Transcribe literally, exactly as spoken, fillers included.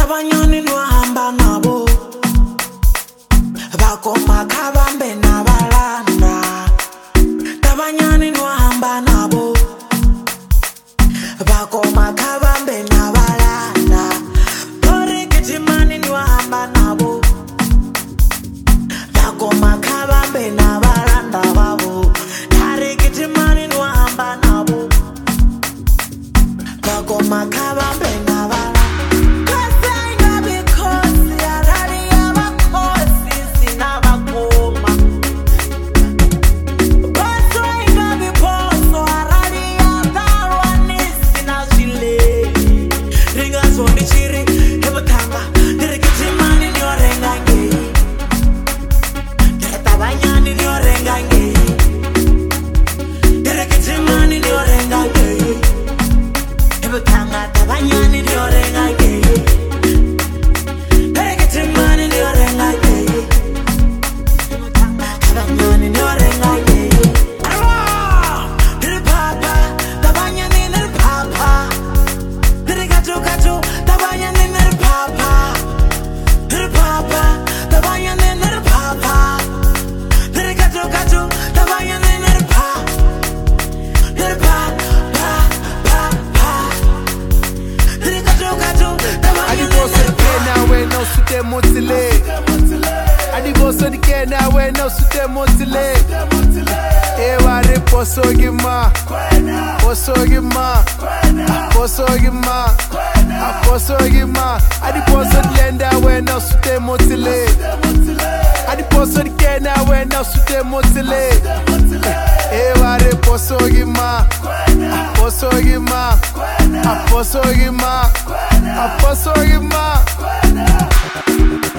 Tabanyani no hamba nabo bakoma kabambe na balanda. Tabanyani no hamba nabo bakoma kabambe na balanda. Tori kitimani no hamba nabo bakoma kabambe na balanda babo. Tari kitimani no hamba nabo bakoma kabambe na balanda. Motile, adiboso di kena we no sute motile. Ewa re poso gima, poso gima, poso gima, poso gima. Adiboso di lenda we no sute motile. Adiboso di kena we no sute motile. Ewa re poso gima, poso gima, poso gima, poso gima.